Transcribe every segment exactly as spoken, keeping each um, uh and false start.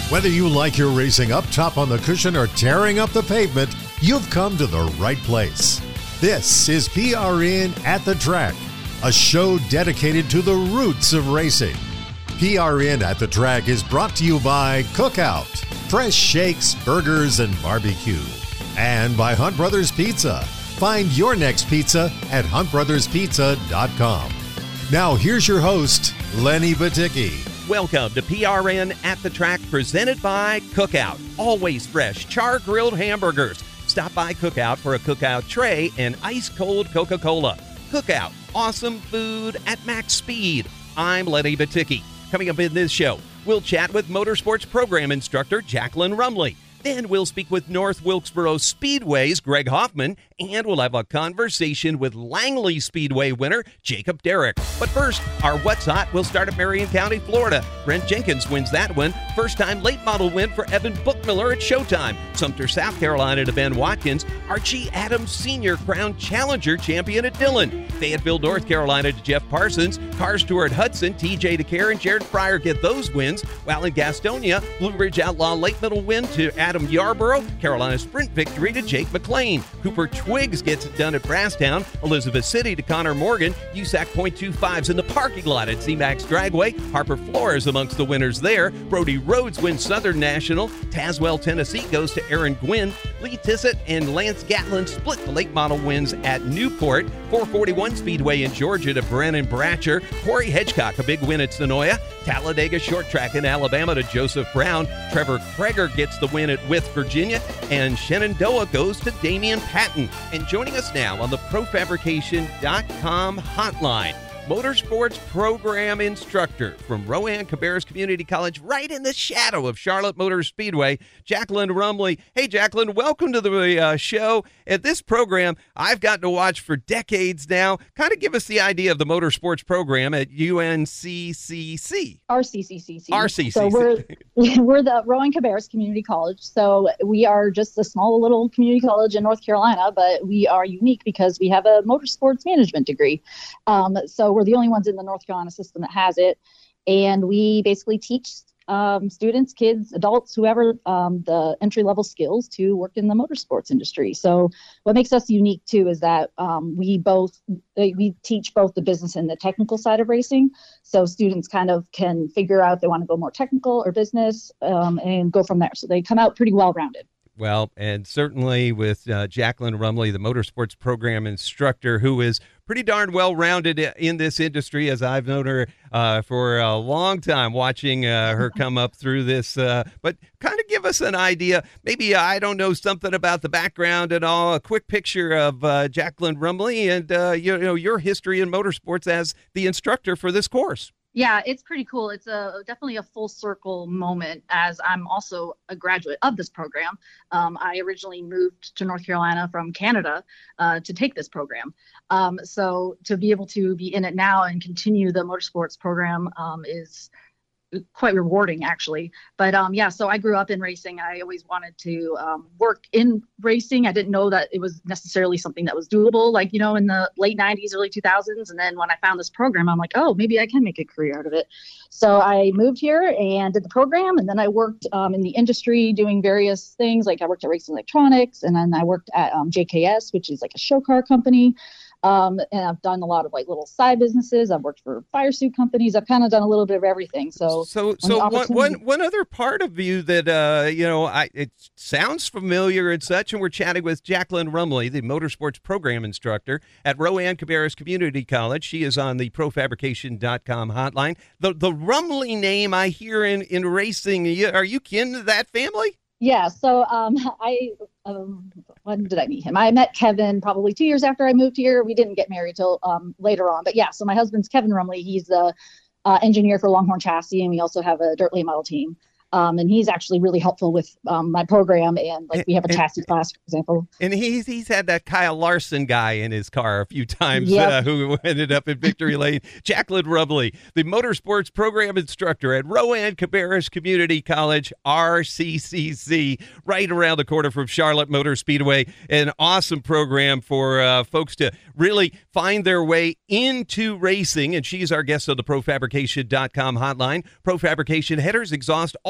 Whether you like your racing up top on the cushion or tearing up the pavement, you've come to the right place. This is P R N at the Track, a show dedicated to the roots of racing. P R N at the Track is brought to you by Cookout, fresh shakes, burgers, and barbecue, and by Hunt Brothers Pizza. Find your next pizza at hunt brothers pizza dot com. Now here's your host, Lenny Baticki. Welcome to P R N at the Track, presented by Cookout. Always fresh, char-grilled hamburgers. Stop by Cookout for a Cookout tray and ice-cold Coca-Cola. Cookout, awesome food at max speed. I'm Lenny Baticki. Coming up in this show, we'll chat with motorsports program instructor Jacqueline Rumley. Then we'll speak with North Wilkesboro Speedway's Greg Hoffman, and we'll have a conversation with Langley Speedway winner Jacob Derrick. But first, our What's Hot will start at Marion County, Florida. Brent Jenkins wins that one. First-time late model win for Evan Bookmiller at Showtime. Sumter, South Carolina to Ben Watkins. Archie Adams Senior crowned Challenger champion at Dillon. Fayetteville, North Carolina to Jeff Parsons. Cars Tour at Hudson. T J DeCare and Jared Fryer get those wins. While in Gastonia, Blue Ridge Outlaw late middle win to Adam Yarborough. Carolina Sprint victory to Jake McLean. Cooper Twiggs gets it done at Brasstown. Elizabeth City to Connor Morgan. U S A C point two fives in the parking lot at Z MAX Dragway. Harper Flores amongst the winners there. Brody Rhodes wins Southern National. Tazewell, Tennessee goes to Aaron Gwynn. Lee Tissett and Lance Gatlin split the late model wins at Newport. four forty-one Speedway in Georgia to Brennan Bratcher. Corey Hedgecock, a big win at Sonoya. Talladega Short Track in Alabama to Joseph Brown. Trevor Kreger gets the win at With Virginia. And Shenandoah goes to Damian Patton. And joining us now on the pro fabrication dot com hotline, motorsports program instructor from Rowan Cabarrus Community College, right in the shadow of Charlotte Motor Speedway, Jacqueline Rumley. Hey, Jacqueline, welcome to the uh, show. At this program, I've gotten to watch for decades now. Kind of give us the idea of the motorsports program at U N C C C. R C C C C. R C C C. So we're, we're the Rowan Cabarrus Community College. So we are just a small little community college in North Carolina, but we are unique because we have a motorsports management degree. Um, so we're the only ones in the North Carolina system that has it. And we basically teach um, students, kids, adults, whoever, um, the entry-level skills to work in the motorsports industry. So what makes us unique, too, is that um, we both we teach both the business and the technical side of racing. So students kind of can figure out if they want to go more technical or business um, and go from there. So they come out pretty well-rounded. Well, and certainly with uh, Jacqueline Rumley, the motorsports program instructor, who is pretty darn well-rounded in this industry, as I've known her uh, for a long time, watching uh, her come up through this. Uh, but kind of give us an idea. Maybe, uh, I don't know, something about the background and all, a quick picture of uh, Jacqueline Rumley and uh, you know your history in motorsports as the instructor for this course. Yeah, it's pretty cool. It's a definitely a full circle moment, as I'm also a graduate of this program. Um, I originally moved to North Carolina from Canada uh, to take this program. Um, so to be able to be in it now and continue the motorsports program um, is quite rewarding, actually. But um, yeah, so I grew up in racing. I always wanted to um, work in racing. I didn't know that it was necessarily something that was doable, like, you know, in the late nineties, early two thousands. And then when I found this program, I'm like, oh, maybe I can make a career out of it. So I moved here and did the program. And then I worked um, in the industry doing various things. Like I worked at Racing Electronics, and then I worked at um, J K S, which is like a show car company. Um, and I've done a lot of like little side businesses. I've worked for fire suit companies. I've kind of done a little bit of everything. So, so, so one, one, one other part of you that, uh, you know, I, it sounds familiar and such. And we're chatting with Jacqueline Rumley, the motorsports program instructor at Rowan Cabarrus Community College. She is on the pro fabrication dot com hotline. The, the Rumley name I hear in, in racing, are you kin to that family? Yeah. So, um, I, um, when did I meet him? I met Kevin probably two years after I moved here. We didn't get married till, um, later on, but yeah. So my husband's Kevin Rumley. He's the, uh, engineer for Longhorn Chassis, and we also have a dirt late model team. Um, and he's actually really helpful with um, my program. And like we have a and, chassis class, for example. And he's he's had that Kyle Larson guy in his car a few times, yep. uh, who ended up in victory lane. Jacqueline Rumley, the motorsports program instructor at Rowan Cabarrus Community College, R C C C, right around the corner from Charlotte Motor Speedway. An awesome program for uh, folks to really find their way into racing. And she's our guest on the pro fabrication dot com hotline. Pro Fabrication headers exhaust all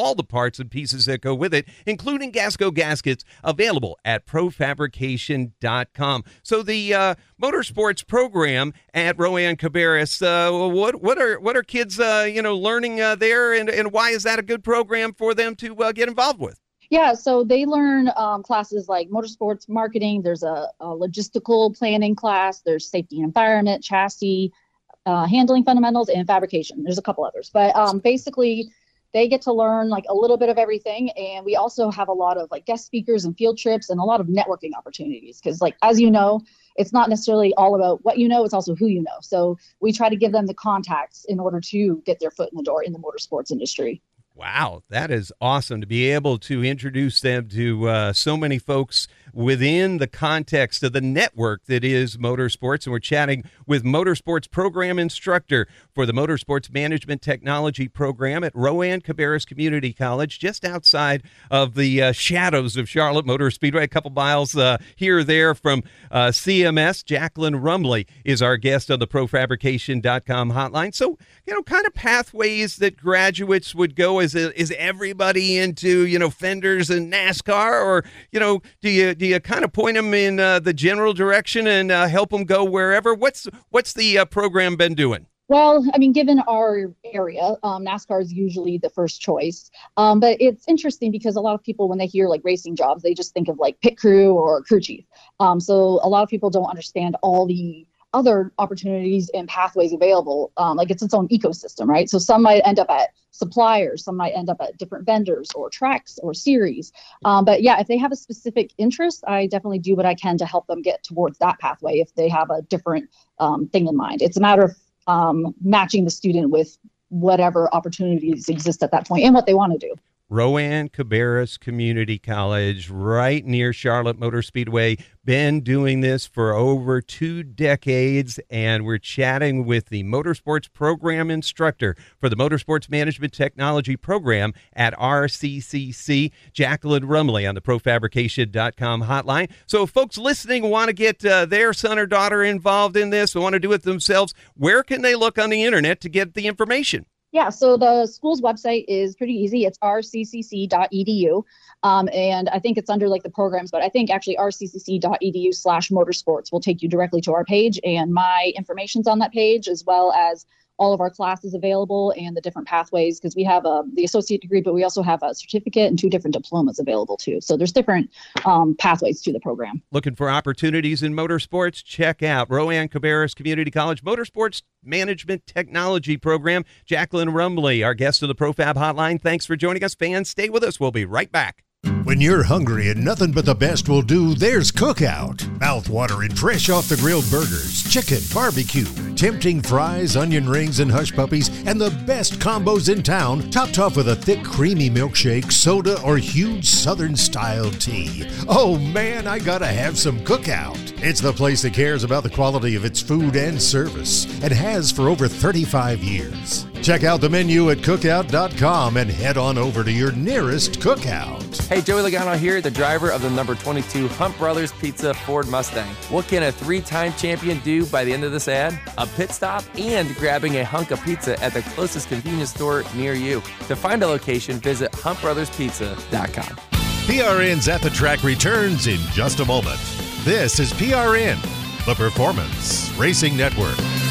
all the parts and pieces that go with it, including Gasco gaskets, available at pro fabrication dot com. So the uh, motorsports program at Rowan Cabarrus, uh, what what are what are kids uh, you know learning uh, there, and, and why is that a good program for them to uh, get involved with? Yeah, so they learn um, classes like motorsports marketing. There's a, a logistical planning class. There's safety and environment, chassis, uh, handling fundamentals, and fabrication. There's a couple others. But um, basically, they get to learn like a little bit of everything. And we also have a lot of like guest speakers and field trips and a lot of networking opportunities. Because like, as you know, it's not necessarily all about what you know, it's also who you know. So we try to give them the contacts in order to get their foot in the door in the motorsports industry. Wow, that is awesome to be able to introduce them to uh, so many folks within the context of the network that is motorsports. And we're chatting with motorsports program instructor for the Motorsports Management Technology program at Rowan Cabarrus Community College, just outside of the uh, shadows of Charlotte Motor Speedway, a couple miles uh, here or there from uh, C M S. Jacqueline Rumley is our guest on the pro fabrication dot com hotline. So, you know, kind of pathways that graduates would go. Is is everybody into, you know, fenders and NASCAR, or, you know, do you do you kind of point them in uh, the general direction and uh, help them go wherever? What's what's the uh, program been doing? Well, I mean, given our area, um, NASCAR is usually the first choice. Um, but it's interesting because a lot of people, when they hear like racing jobs, they just think of like pit crew or crew chief. Um, so a lot of people don't understand all the other opportunities and pathways available. Um, like it's its own ecosystem, right? So some might end up at suppliers, some might end up at different vendors or tracks or series. Um, but yeah, if they have a specific interest, I definitely do what I can to help them get towards that pathway if they have a different um, thing in mind. It's a matter of um, matching the student with whatever opportunities exist at that point and what they want to do. Rowan Cabarrus Community College, right near Charlotte Motor Speedway. Been doing this for over two decades, and we're chatting with the motorsports program instructor for the Motorsports Management Technology program at R C C C, Jacqueline Rumley, on the pro fabrication dot com hotline. So if folks listening want to get uh, their son or daughter involved in this, or want to do it themselves, where can they look on the internet to get the information? Yeah, so the school's website is pretty easy. It's r c c c dot e d u. Um, and I think it's under like the programs, but I think actually r c c c dot e d u slash motorsports will take you directly to our page. And my information's on that page, as well as all of our classes available and the different pathways, because we have uh, the associate degree, but we also have a certificate and two different diplomas available too. So there's different um, pathways to the program. Looking for opportunities in motorsports? Check out Rowan Cabarrus Community College Motorsports Management Technology program. Jacqueline Rumley, our guest of the ProFab Hotline. Thanks for joining us, fans. Stay with us. We'll be right back. When you're hungry and nothing but the best will do, there's Cookout. Mouth-watering, fresh off the grilled burgers, chicken, barbecue, tempting fries, onion rings, and hush puppies, and the best combos in town, topped off with a thick, creamy milkshake, soda, or huge Southern-style tea. Oh man, I gotta have some Cookout. It's the place that cares about the quality of its food and service, and has for over thirty-five years. Check out the menu at cookout dot com and head on over to your nearest Cookout. Hey, Joey Logano here, the driver of the number twenty-two Hunt Brothers Pizza Ford Mustang. What can a three-time champion do by the end of this ad? A pit stop and grabbing a hunk of pizza at the closest convenience store near you. To find a location, visit hunt brothers pizza dot com. P R N's At the Track returns in just a moment. This is P R N, the Performance Racing Network.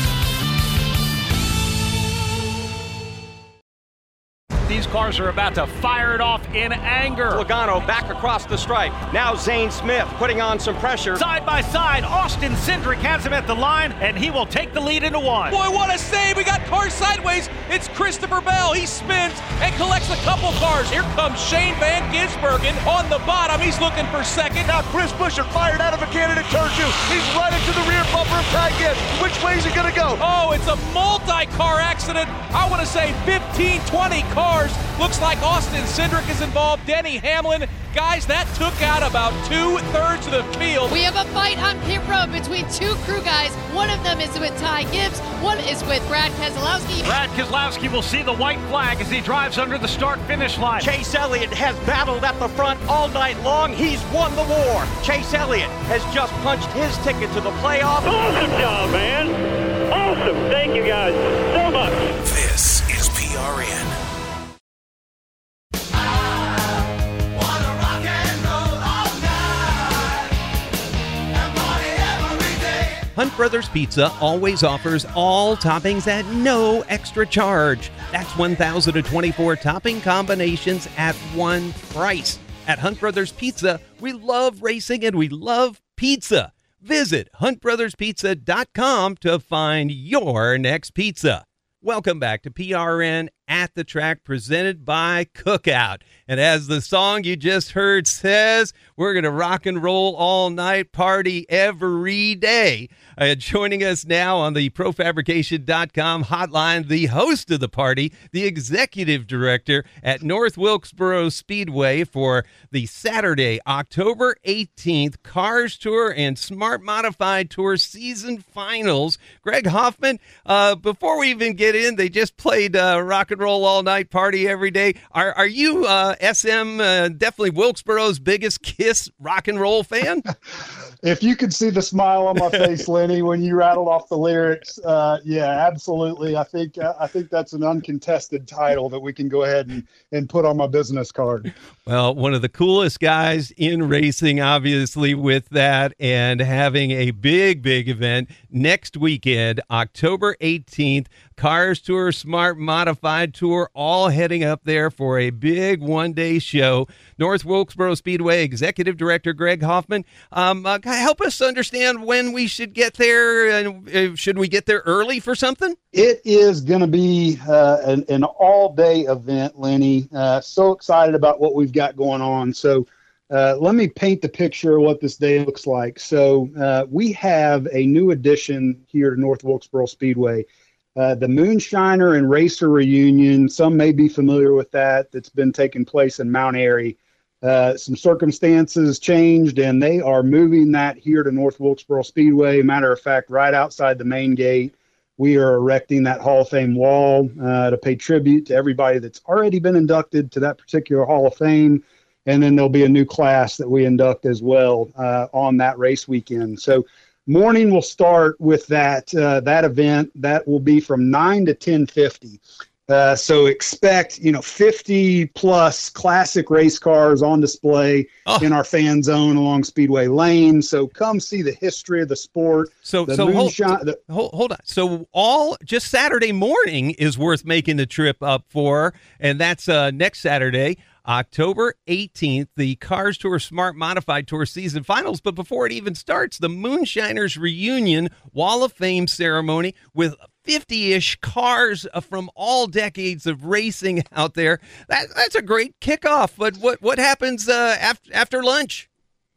These cars are about to fire it off in anger. Logano back across the stripe. Now Zane Smith putting on some pressure. Side by side, Austin Cindric has him at the line, and he will take the lead into one. Boy, what a save. We got cars sideways. It's Christopher Bell. He spins and collects a couple cars. Here comes Shane Van Gisbergen on the bottom. He's looking for second. Now Chris Buescher fired out of a cannon at turn two. He's right into the rear bumper of Ty Gibbs. Which way is he going to go? Oh, it's a multi-car accident. I want to say fifteen, twenty cars. Looks like Austin Cindric is involved. Denny Hamlin. Guys, that took out about two-thirds of the field. We have a fight on pit road between two crew guys. One of them is with Ty Gibbs. One is with Brad Keselowski. Brad Keselowski will see the white flag as he drives under the start-finish line. Chase Elliott has battled at the front all night long. He's won the war. Chase Elliott has just punched his ticket to the playoff. Awesome job, man. Awesome. Thank you guys so much. This is P R N. Hunt Brothers Pizza always offers all toppings at no extra charge. That's one thousand twenty-four topping combinations at one price. At Hunt Brothers Pizza, we love racing and we love pizza. Visit hunt brothers pizza dot com to find your next pizza. Welcome back to P R N at the Track, presented by Cookout. And as the song you just heard says, we're going to rock and roll all night, party every day. Uh, joining us now on the pro fabrication dot com hotline, the host of the party, the executive director at North Wilkesboro Speedway for the Saturday, October eighteenth Cars Tour and Smart Modified Tour season finals. Greg Hoffman, uh, before we even get in, they just played uh, rock and roll all night, party every day. Are, are you uh, S M, uh, definitely Wilkesboro's biggest Kiss rock and roll fan? If you could see the smile on my face, Lenny, when you rattled off the lyrics, uh, yeah, absolutely. I think uh, I think that's an uncontested title that we can go ahead and, and put on my business card. Well, one of the coolest guys in racing, obviously, with that, and having a big, big event next weekend, October eighteenth, Cars Tour, Smart Modified Tour, all heading up there for a big one-day show. North Wilkesboro Speedway Executive Director Greg Hoffman, um, uh, help us understand when we should get there, and uh, should we get there early for something? It is going to be uh, an, an all-day event, Lenny. Uh, so excited about what we've got going on. So uh, let me paint the picture of what this day looks like. So uh, we have a new addition here to North Wilkesboro Speedway. Uh, the Moonshiner and Racer Reunion, some may be familiar with that, that's been taking place in Mount Airy. Uh, some circumstances changed, and they are moving that here to North Wilkesboro Speedway. Matter of fact, right outside the main gate, we are erecting that Hall of Fame wall uh, to pay tribute to everybody that's already been inducted to that particular Hall of Fame. And then there'll be a new class that we induct as well uh, on that race weekend. So morning will start with that uh, that event. That will be from nine to ten fifty. Uh, so expect, you know, fifty plus classic race cars on display oh. in our fan zone along Speedway Lane. So come see the history of the sport. So, the so moonshine, hold, the, hold, hold on. So all just Saturday morning is worth making the trip up for, and that's uh, next Saturday, October eighteenth, the Cars Tour Smart Modified Tour season finals. But before it even starts, the Moonshiners Reunion Wall of Fame ceremony with fifty-ish cars from all decades of racing out there. That, that's a great kickoff. But what, what happens uh, after, after lunch?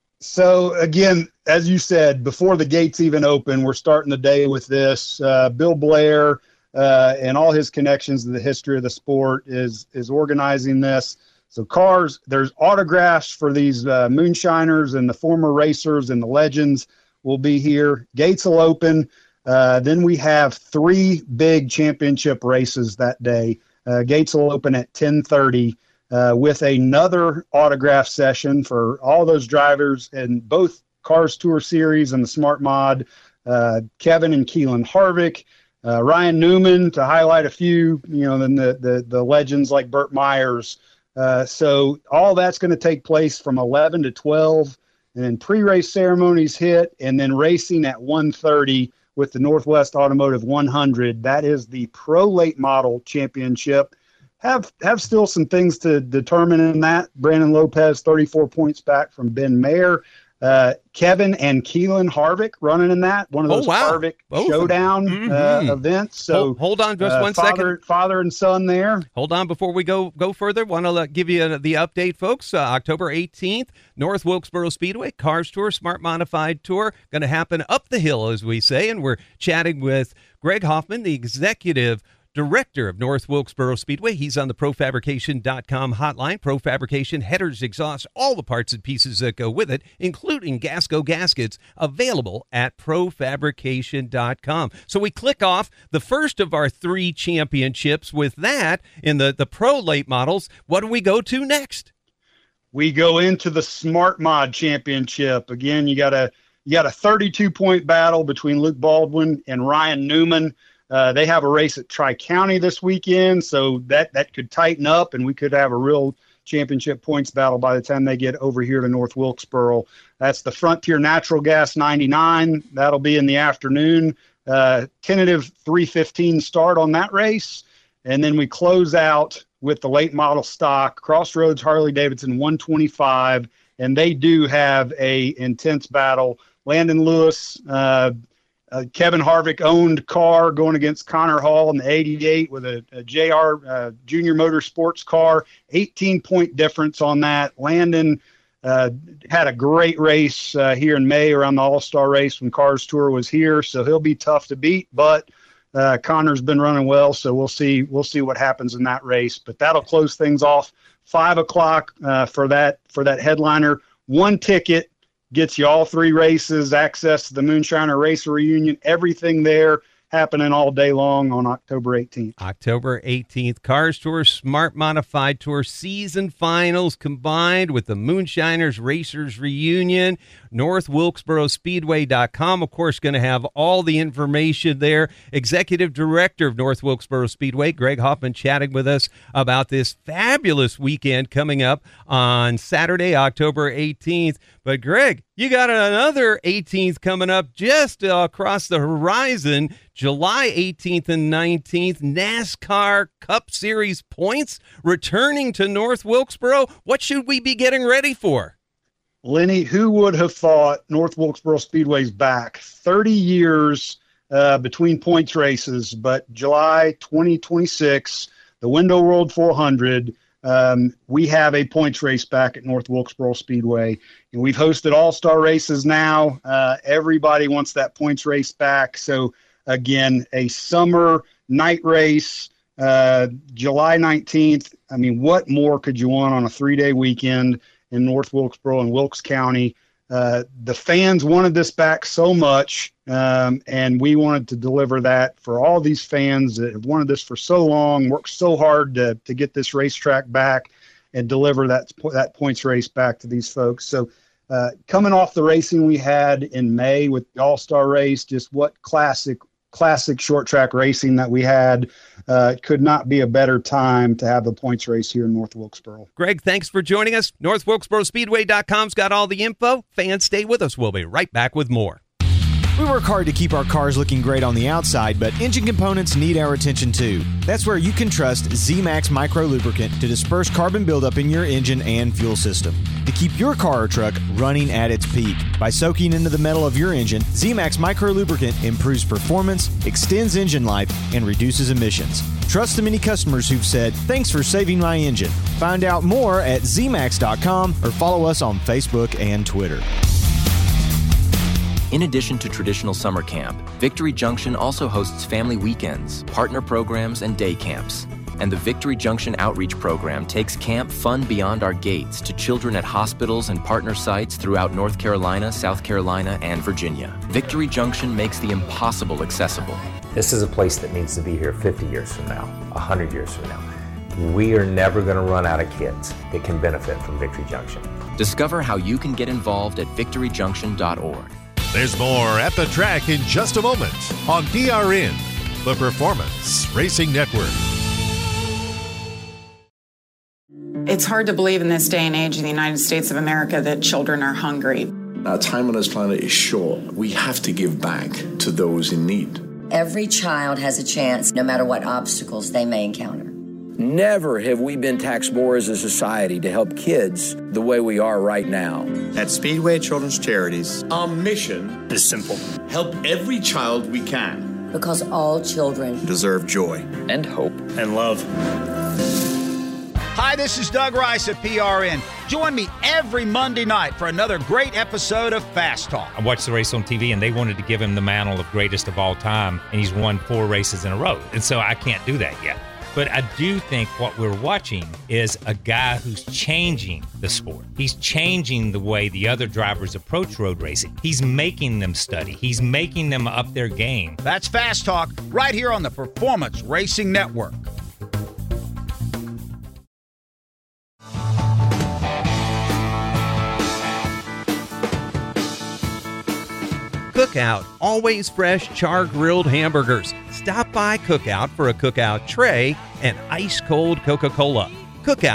So, again, as you said, before the gates even open, we're starting the day with this. Uh, Bill Blair uh, and all his connections to the history of the sport is is organizing this. So cars, there's autographs for these uh, Moonshiners and the former racers and the legends will be here. Gates will open. Uh, then we have three big championship races that day. Uh, gates will open at ten thirty uh, with another autograph session for all those drivers in both Cars Tour Series and the Smart Mod. Uh, Kevin and Keelan Harvick, uh, Ryan Newman, to highlight a few, you know, then the, the, the legends like Burt Myers. Uh, so all that's going to take place from eleven to twelve, and then pre-race ceremonies hit, and then racing at one thirty with the Northwest Automotive one hundred. That is the Pro Late Model Championship. Have have still some things to determine in that. Brandon Lopez, thirty-four points back from Ben Mayer. Uh, Kevin and Keelan Harvick running in that, one of those oh, wow. Harvick Both Showdown mm-hmm. uh, events. So hold, hold on just uh, one father, second. Father and son there. Hold on before we go go further. Want to uh, give you uh, the update, folks. Uh, October eighteenth, North Wilkesboro Speedway, Cars Tour, Smart Modified Tour, going to happen up the hill, as we say. And we're chatting with Greg Hoffman, the executive director of North Wilkesboro Speedway. He's on the pro fabrication dot com hotline. Pro Fabrication, headers, exhausts, all the parts and pieces that go with it, including Gasco gaskets, available at pro fabrication dot com. So we click off the first of our three championships with that in the, the pro late models. What do we go to next? We go into the Smart Mod Championship. Again, you got a you got a thirty-two point battle between Luke Baldwin and Ryan Newman. Uh, they have a race at Tri-County this weekend, so that, that could tighten up, and we could have a real championship points battle by the time they get over here to North Wilkesboro. That's the Frontier Natural Gas ninety-nine. That'll be in the afternoon. Uh, tentative three fifteen start on that race. And then we close out with the late model stock, Crossroads Harley-Davidson one twenty-five, and they do have a intense battle. Landon Lewis, uh, uh, Kevin Harvick owned car going against Connor Hall in the eighty-eight with a, a J R uh, Junior Motorsports car, eighteen point difference on that. Landon uh, had a great race uh, here in May around the All-Star race when Cars Tour was here, so he'll be tough to beat, but uh, Connor's been running well, so we'll see we'll see what happens in that race. But that'll close things off. Five o'clock uh, for that for that headliner. One ticket gets you all three races, access to the Moonshiner Racer Reunion, everything there happening all day long on October eighteenth. October eighteenth, Cars Tour, Smart Modified Tour, season finals combined with the Moonshiners Racers Reunion. North Wilkesboro Speedway dot com, of course, going to have all the information there. Executive Director of North Wilkesboro Speedway, Greg Hoffman, chatting with us about this fabulous weekend coming up on Saturday, October eighteenth. But, Greg, you got another eighteenth coming up just uh, across the horizon, July eighteenth and nineteenth, NASCAR Cup Series points returning to North Wilkesboro. What should we be getting ready for? Lenny, who would have thought North Wilkesboro Speedway's back? thirty years uh, between points races, but July twenty twenty-six, the Window World four hundred, um, we have a points race back at North Wilkesboro Speedway. And we've hosted all-star races now. Uh, everybody wants that points race back. So, again, a summer night race, uh, July nineteenth. I mean, what more could you want on a three-day weekend in North Wilkesboro and Wilkes County? Uh, the fans wanted this back so much, um, and we wanted to deliver that for all these fans that have wanted this for so long, worked so hard to to get this racetrack back and deliver that that points race back to these folks. So uh, coming off the racing we had in May with the All-Star race, just what classic classic short track racing that we had. Uh, it could not be a better time to have the points race here in North Wilkesboro. Greg, thanks for joining us. North Wilkesboro Speedway dot com's got all the info. Fans, stay with us. We'll be right back with more. We work hard to keep our cars looking great on the outside, but engine components need our attention too. That's where you can trust Z-Max Micro Lubricant to disperse carbon buildup in your engine and fuel system, to keep your car or truck running at its peak. By soaking into the metal of your engine, Z-Max Micro Lubricant improves performance, extends engine life, and reduces emissions. Trust the many customers who've said, "Thanks for saving my engine." Find out more at Z max dot com or follow us on Facebook and Twitter. In addition to traditional summer camp, Victory Junction also hosts family weekends, partner programs, and day camps. And the Victory Junction Outreach Program takes camp fun beyond our gates to children at hospitals and partner sites throughout North Carolina, South Carolina, and Virginia. Victory Junction makes the impossible accessible. This is a place that needs to be here fifty years from now, one hundred years from now. We are never going to run out of kids that can benefit from Victory Junction. Discover how you can get involved at victory junction dot org. There's more at the track in just a moment on P R N, the Performance Racing Network. It's hard to believe in this day and age in the United States of America that children are hungry. Our time on this planet is short. We have to give back to those in need. Every child has a chance, no matter what obstacles they may encounter. Never have we been taxed more as a society to help kids the way we are right now. At Speedway Children's Charities, our mission is simple. Help every child we can. Because all children deserve joy and hope and love. Hi, this is Doug Rice at P R N. Join me every Monday night for another great episode of Fast Talk. I watched the race on T V, and they wanted to give him the mantle of greatest of all time, and he's won four races in a row. And so I can't do that yet. But I do think what we're watching is a guy who's changing the sport. He's changing the way the other drivers approach road racing. He's making them study. He's making them up their game. That's Fast Talk right here on the Performance Racing Network. Cookout, always fresh char-grilled hamburgers. Stop by Cookout for a Cookout tray and ice-cold Coca-Cola. Cookout,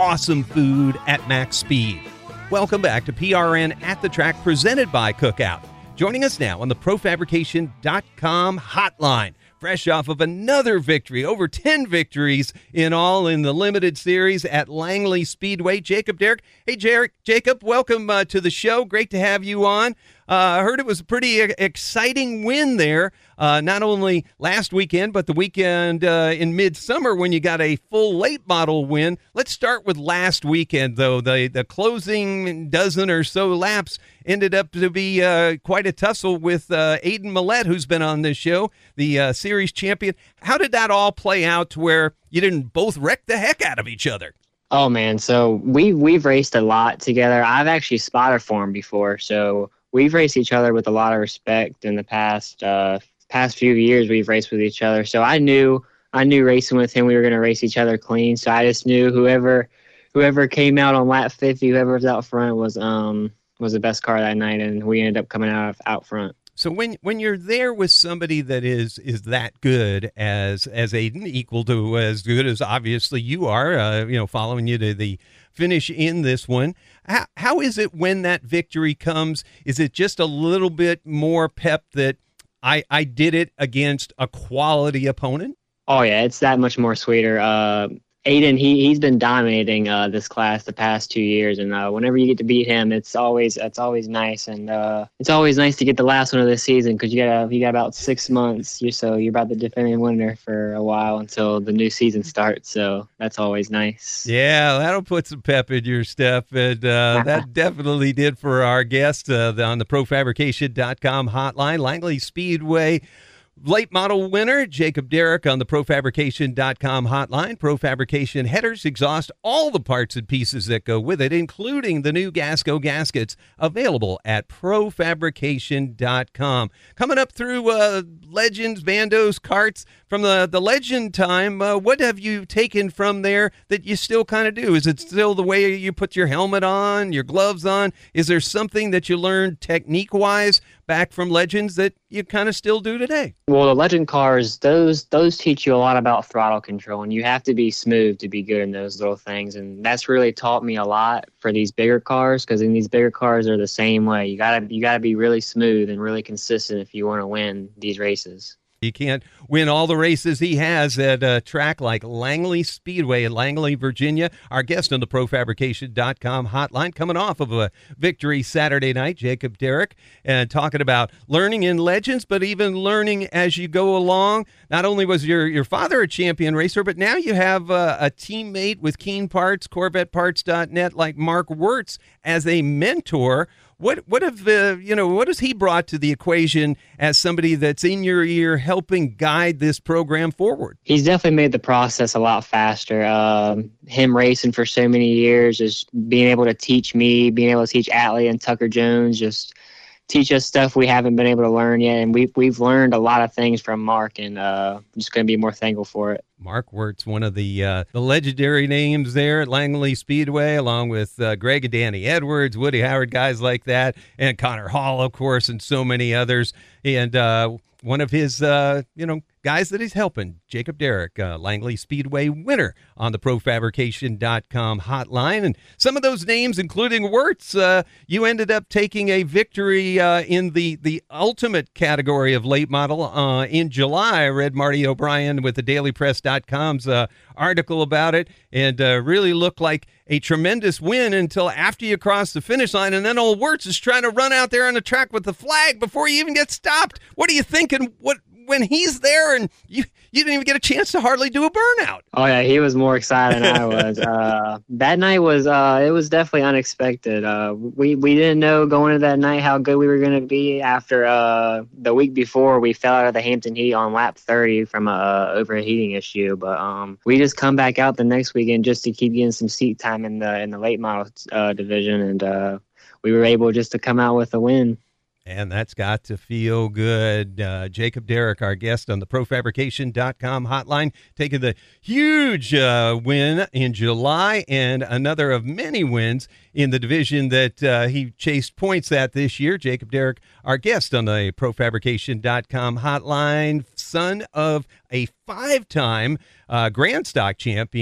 awesome food at max speed. Welcome back to P R N at the Track, presented by Cookout. Joining us now on the Pro Fabrication dot com hotline, fresh off of another victory, over ten victories in all in the limited series at Langley Speedway, Jacob Derrick. Hey, Jer- Jacob, welcome uh, to the show. Great to have you on. Uh, I heard it was a pretty exciting win there, uh, not only last weekend, but the weekend uh, in midsummer when you got a full late model win. Let's start with last weekend, though. The, the closing dozen or so laps ended up to be uh, quite a tussle with uh, Aiden Millett, who's been on this show, the uh, series champion. How did that all play out to where you didn't both wreck the heck out of each other? Oh, man. So we, we've raced a lot together. I've actually spotted for him before, so we've raced each other with a lot of respect in the past uh, past few years. We've raced with each other, so I knew I knew racing with him we were going to race each other clean. So I just knew whoever whoever came out on lap fifty, whoever was out front was um was the best car that night, and we ended up coming out out front. So when when you're there with somebody that is is that good as as Aiden, equal to as good as obviously you are, uh, you know, following you to the finish in this one. How, how is it when that victory comes? Is it just a little bit more pep that I, I did it against a quality opponent? Oh, yeah, it's that much more sweeter. Uh, Aiden, he, he's been dominating uh, this class the past two years, and uh, whenever you get to beat him, it's always it's always nice, and uh, it's always nice to get the last one of this season because you got you got about six months. You're so you're about the defending winner for a while until the new season starts, so that's always nice. Yeah, that'll put some pep in your step, and uh, that definitely did for our guest uh, on the Pro Fabrication dot com hotline, Langley Speedway late model winner, Jacob Derrick, on the Pro Fabrication dot com hotline. Pro Fabrication headers, exhaust, all the parts and pieces that go with it, including the new Gasco gaskets, available at Pro Fabrication dot com. Coming up through uh, Legends, Bandos, Karts, from the, the Legend time, uh, what have you taken from there that you still kind of do? Is it still the way you put your helmet on, your gloves on? Is there something that you learned technique-wise back from Legends that you kind of still do today? Well, the Legend cars, those those teach you a lot about throttle control, and you have to be smooth to be good in those little things, and that's really taught me a lot for these bigger cars, because in these bigger cars are the same way. You gotta you gotta be really smooth and really consistent if you want to win these races. You can't win all the races he has at a track like Langley Speedway in Langley, Virginia. Our guest on the Pro Fabrication dot com hotline, coming off of a victory Saturday night, Jacob Derrick, and talking about learning in Legends, but even learning as you go along. Not only was your, your father a champion racer, but now you have a, a teammate with Keen Parts, Corvette Parts dot net, like Mark Wirtz as a mentor. What what have uh, you know? What has he brought to the equation as somebody that's in your ear, helping guide this program forward? He's definitely made the process a lot faster. Um, him racing for so many years, just being able to teach me, being able to teach Atlee and Tucker Jones, just teach us stuff we haven't been able to learn yet. And we've we've learned a lot of things from Mark, and uh, I'm just going to be more thankful for it. Mark Wirtz, one of the uh, the legendary names there at Langley Speedway, along with uh, Greg and Danny Edwards, Woody Howard, guys like that, and Connor Hall, of course, and so many others. And uh, one of his, uh, you know, guys that he's helping, Jacob Derrick, uh, Langley Speedway winner on the Pro Fabrication dot com hotline. And some of those names, including Wirtz, uh, you ended up taking a victory uh, in the, the ultimate category of late model uh, in July. I read Marty O'Brien with the Daily Press dot com's uh, article about it, and uh, really looked like a tremendous win until after you cross the finish line, and then old Wirtz is trying to run out there on the track with the flag before you even get stopped. What are you thinking? What when he's there and you you didn't even get a chance to hardly do a burnout? Oh yeah, he was more excited than I was. Uh, that night was uh, it was definitely unexpected. Uh, we we didn't know going into that night how good we were going to be. After uh, the week before, we fell out of the Hampton Heat on lap thirty from a overheating issue, but um, we just come back out the next weekend just to keep getting some seat time in the in the late model uh, division, and uh, we were able just to come out with a win. And that's got to feel good. Uh, Jacob Derrick, our guest on the Pro Fabrication dot com hotline, taking the huge uh, win in July and another of many wins in the division that uh, he chased points at this year. Jacob Derrick, our guest on the Pro Fabrication dot com hotline, son of a five-time uh, Grand Stock champion,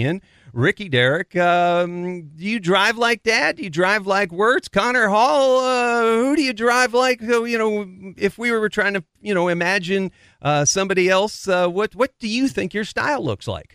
Ricky Derrick. Um, do you drive like Dad? Do you drive like Wirtz? Connor Hall? Uh, who do you drive like? So, you know, if we were trying to, you know, imagine uh, somebody else, uh, what what do you think your style looks like?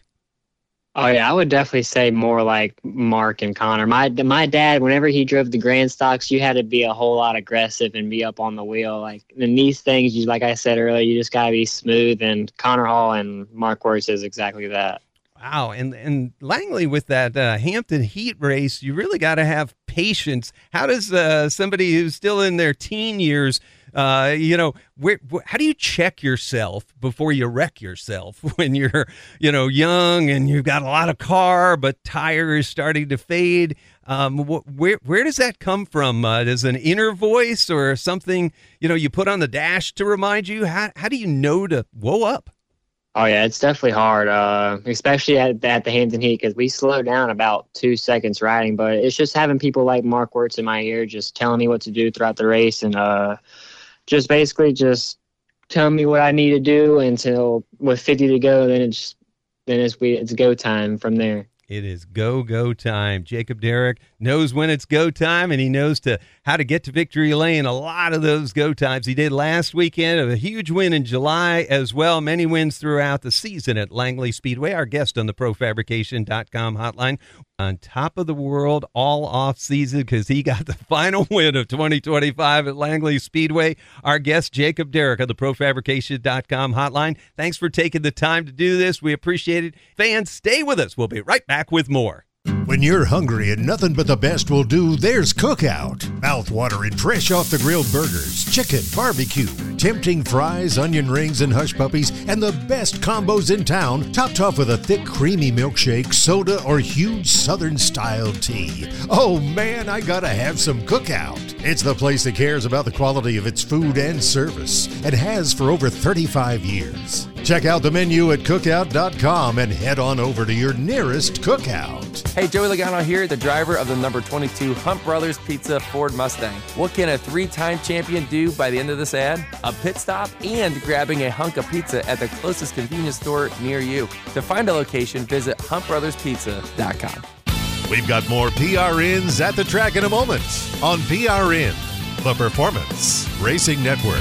Oh, yeah, I would definitely say more like Mark and Connor. My my dad, whenever he drove the Grand Stocks, you had to be a whole lot aggressive and be up on the wheel. Like in these things, you like I said earlier, you just got to be smooth. And Connor Hall and Mark Wirtz is exactly that. Wow, and and Langley, with that uh, Hampton Heat race, you really got to have patience. How does uh, somebody who's still in their teen years, uh, you know, where, wh- how do you check yourself before you wreck yourself when you're, you know, young and you've got a lot of car, but tire is starting to fade? Um, wh- where where does that come from? Uh, does an inner voice or something, you know, you put on the dash to remind you? How how do you know to whoa up? Oh, yeah, it's definitely hard, uh, especially at, at the Hampton Heat, because we slow down about two seconds riding. But it's just having people like Mark Wirtz in my ear just telling me what to do throughout the race and uh, just basically just telling me what I need to do until with fifty to go, then it's then it's, we, it's go time from there. It is go, go time. Jacob Derrick knows when it's go time, and he knows to how to get to victory lane. A lot of those go times he did last weekend. A huge win in July as well. Many wins throughout the season at Langley Speedway. Our guest on the pro fabrication dot com hotline. On top of the world all off season because he got the final win of twenty twenty-five at Langley Speedway. Our guest, Jacob Derrick on the pro fabrication dot com hotline. Thanks for taking the time to do this. We appreciate it. Fans, stay with us. We'll be right back with more. When you're hungry and nothing but the best will do, there's Cookout. Mouth-watering, fresh off the grilled burgers, chicken, barbecue, tempting fries, onion rings, and hush puppies, and the best combos in town, topped off with a thick, creamy milkshake, soda, or huge Southern-style tea. Oh man, I gotta have some Cookout. It's the place that cares about the quality of its food and service, and has for over thirty-five years. Check out the menu at cookout dot com and head on over to your nearest Cookout. Hey, Joey Logano here, the driver of the number twenty-two Hunt Brothers Pizza Ford Mustang. What can a three-time champion do by the end of this ad? A pit stop and grabbing a hunk of pizza at the closest convenience store near you. To find a location, visit hunt brothers pizza dot com. We've got more P R Ns at the track in a moment on P R N, the Performance Racing Network.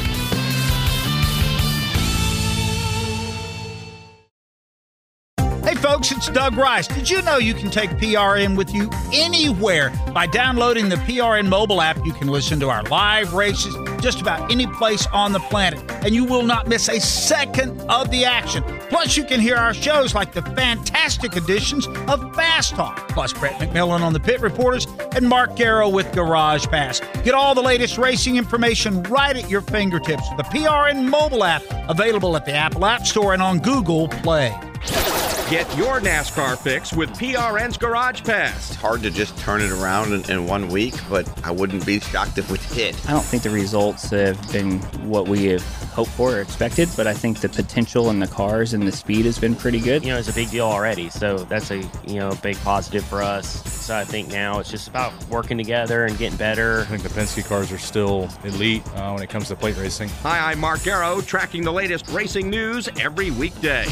Hey folks, it's Doug Rice. Did you know you can take P R N with you anywhere? By downloading the P R N mobile app, you can listen to our live races just about any place on the planet, and you will not miss a second of the action. Plus, you can hear our shows like the fantastic editions of Fast Talk, plus Brett McMillan on the Pit Reporters and Mark Garrow with Garage Pass. Get all the latest racing information right at your fingertips with the P R N mobile app, available at the Apple App Store and on Google Play. Get your NASCAR fix with P R N's Garage Pass. It's hard to just turn it around in, in one week, but I wouldn't be shocked if we did. I don't think the results have been what we have hoped for or expected, but I think the potential in the cars and the speed has been pretty good. You know, it's a big deal already, so that's a, you know, big positive for us. So I think now it's just about working together and getting better. I think the Penske cars are still elite uh, when it comes to plate racing. Hi, I'm Mark Garrow, tracking the latest racing news every weekday.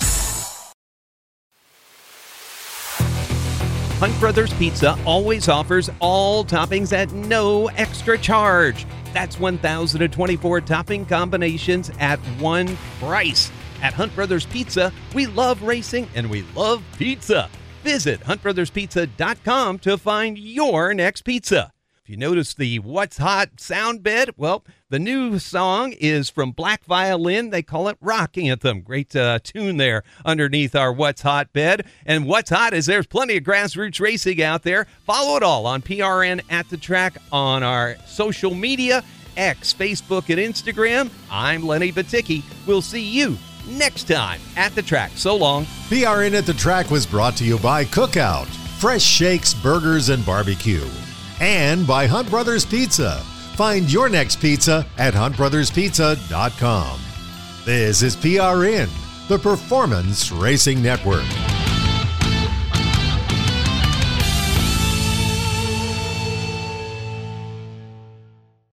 Hunt Brothers Pizza always offers all toppings at no extra charge. That's one thousand twenty-four topping combinations at one price. At Hunt Brothers Pizza, we love racing and we love pizza. Visit hunt brothers pizza dot com to find your next pizza. If you notice the What's Hot sound bed, well, the new song is from Black Violin. They call it Rock Anthem. Great uh, tune there underneath our What's Hot bed. And what's hot is there's plenty of grassroots racing out there. Follow it all on P R N at the track on our social media, X, Facebook, and Instagram. I'm Lenny Baticki. We'll see you next time at the track. So long. P R N at the Track was brought to you by Cookout, fresh shakes, burgers, and barbecue. And by Hunt Brothers Pizza. Find your next pizza at hunt brothers pizza dot com. This is P R N, the Performance Racing Network.